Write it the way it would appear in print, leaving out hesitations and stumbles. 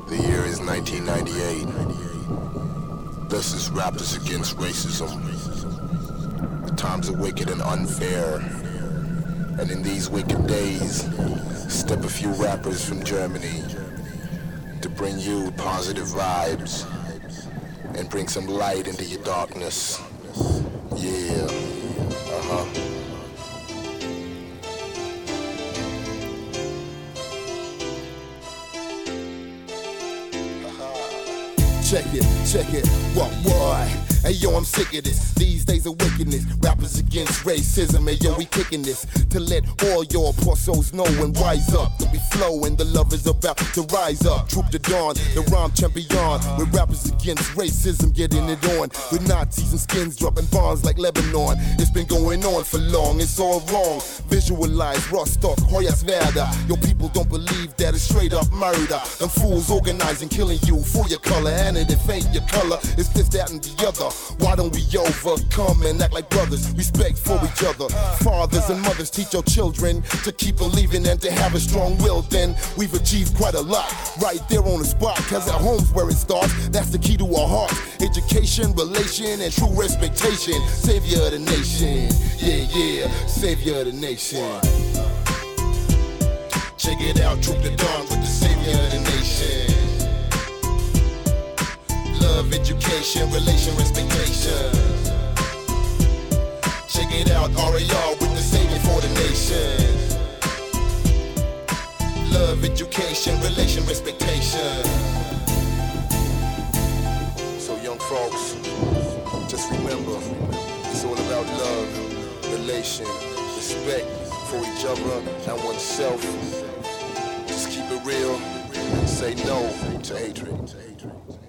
The year is 1998. This is Rappers Against Racism. The times are wicked and unfair. And in these wicked days, step a few rappers from Germany to bring you positive vibes and bring some light into your darkness. Yeah, Check it, what? Hey yo, I'm sick of this. These days of wickedness, rappers against racism. Hey yo, we kicking this to let all your poor souls know and rise up. To be flowing, the love is about to rise up. Troop the dawn, the rhyme champion. With rappers against racism, getting it on. With Nazis and skins dropping bombs like Lebanon. It's been going on for long, it's all wrong. Visualize, Rostock, Hoyerswerda. Your people don't believe that it's straight up murder. Them fools organizing, killing you for your color. And it ain't your color, it's this, that, and the other. Why don't we overcome and act like brothers? Respect for each other. Fathers and mothers teach your children to keep believing and to have a strong will. Then we've achieved quite a lot right there on the spot. Cause at home's where it starts. That's the key to our hearts. Education, relation, and true respectation. Savior of the nation. Yeah, savior of the nation. Check it out, Troop the Dawn with the savior of the nation. Love, education, relation, respectation. Check it out, RAR with the savior for the nation. Love, education, relation, respectation. So young folks, just remember, it's all about love, relation, respect for each other and oneself. Just keep it real and say no to hatred.